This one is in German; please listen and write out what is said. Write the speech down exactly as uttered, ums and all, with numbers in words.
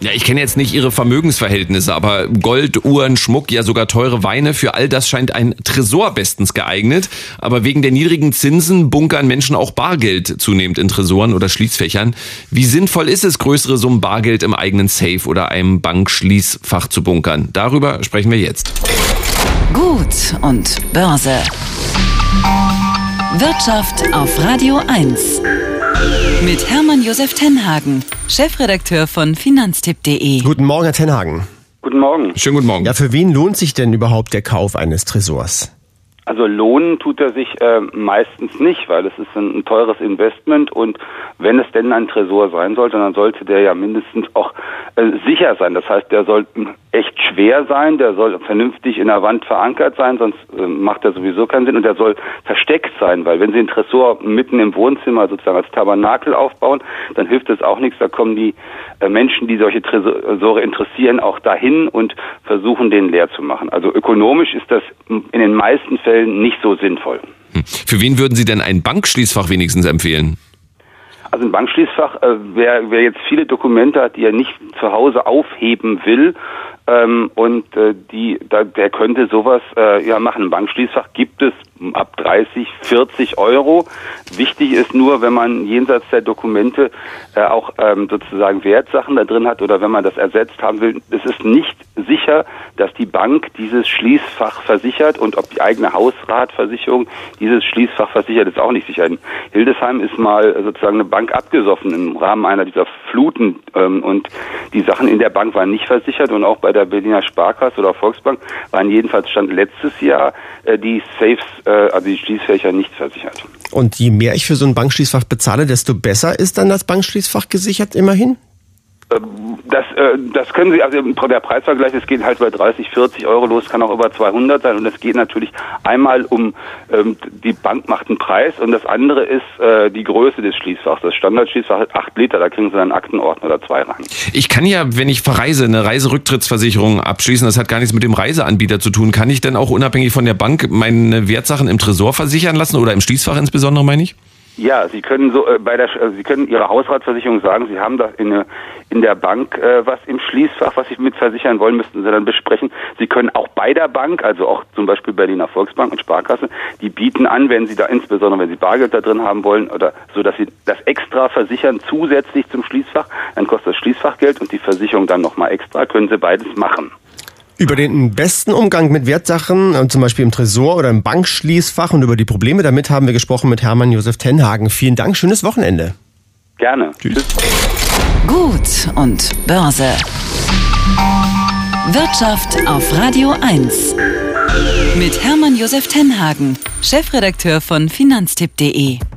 Ja, ich kenne jetzt nicht Ihre Vermögensverhältnisse, aber Gold, Uhren, Schmuck, ja sogar teure Weine, für all das scheint ein Tresor bestens geeignet. Aber wegen der niedrigen Zinsen bunkern Menschen auch Bargeld zunehmend in Tresoren oder Schließfächern. Wie sinnvoll ist es, größere Summen Bargeld im eigenen Safe oder einem Bankschließfach zu bunkern? Darüber sprechen wir jetzt. Gut und Börse. Wirtschaft auf Radio eins. Mit Hermann Josef Tenhagen, Chefredakteur von Finanztipp punkt de. Guten Morgen, Herr Tenhagen. Guten Morgen. Schönen guten Morgen. Ja, für wen lohnt sich denn überhaupt der Kauf eines Tresors? Also lohnen tut er sich äh, meistens nicht, weil es ist ein, ein teures Investment und wenn es denn ein Tresor sein sollte, dann sollte der ja mindestens auch äh, sicher sein. Das heißt, der soll echt schwer sein, der soll vernünftig in der Wand verankert sein, sonst äh, macht er sowieso keinen Sinn und der soll versteckt sein, weil wenn Sie einen Tresor mitten im Wohnzimmer sozusagen als Tabernakel aufbauen, dann hilft es auch nichts, da kommen die äh, Menschen, die solche Tresore interessieren, auch dahin und versuchen, den leer zu machen. Also ökonomisch ist das in den meisten Fällen nicht so sinnvoll. Für wen würden Sie denn ein Bankschließfach wenigstens empfehlen? Also ein Bankschließfach, äh, wer, wer jetzt viele Dokumente hat, die er nicht zu Hause aufheben will, ähm, und äh, die, da, der könnte sowas äh, ja machen. Ein Bankschließfach gibt es ab dreißig, vierzig Euro. Wichtig ist nur, wenn man jenseits der Dokumente äh, auch ähm, sozusagen Wertsachen da drin hat oder wenn man das ersetzt haben will, es ist nicht sicher, dass die Bank dieses Schließfach versichert und ob die eigene Hausratversicherung dieses Schließfach versichert, ist auch nicht sicher. In Hildesheim ist mal sozusagen eine Bank abgesoffen im Rahmen einer dieser Fluten ähm, und die Sachen in der Bank waren nicht versichert und auch bei der Berliner Sparkasse oder Volksbank waren jedenfalls Stand letztes Jahr äh, die Safes, äh, also die Schließfächer nicht versichert. Und je mehr ich für so ein Bankschließfach bezahle, desto besser ist dann das Bankschließfach gesichert immerhin? Das, äh, das können Sie, also der Preisvergleich, das geht halt bei dreißig, vierzig Euro los, kann auch über zweihundert sein und es geht natürlich einmal um, ähm, die Bank macht einen Preis und das andere ist äh, die Größe des Schließfachs. Das Standardschließfach hat acht Liter, da kriegen Sie dann einen Aktenordner oder zwei rein. Ich kann ja, wenn ich verreise, eine Reiserücktrittsversicherung abschließen, das hat gar nichts mit dem Reiseanbieter zu tun. Kann ich denn auch unabhängig von der Bank meine Wertsachen im Tresor versichern lassen oder im Schließfach insbesondere, meine ich? Ja, Sie können so äh, bei der äh, Sie können Ihrer Hausratversicherung sagen, Sie haben da in, eine, in der Bank äh, was im Schließfach, was Sie mit versichern wollen, müssten Sie dann besprechen. Sie können auch bei der Bank, also auch zum Beispiel Berliner Volksbank und Sparkasse, die bieten an, wenn Sie da insbesondere wenn Sie Bargeld da drin haben wollen oder so, dass Sie das extra versichern zusätzlich zum Schließfach, dann kostet das Schließfach Geld und die Versicherung dann nochmal extra, können Sie beides machen. Über den besten Umgang mit Wertsachen, zum Beispiel im Tresor oder im Bankschließfach und über die Probleme damit haben wir gesprochen mit Hermann Josef Tenhagen. Vielen Dank, schönes Wochenende. Gerne. Tschüss. Gut und Börse. Wirtschaft auf Radio eins. Mit Hermann Josef Tenhagen, Chefredakteur von Finanztipp punkt de.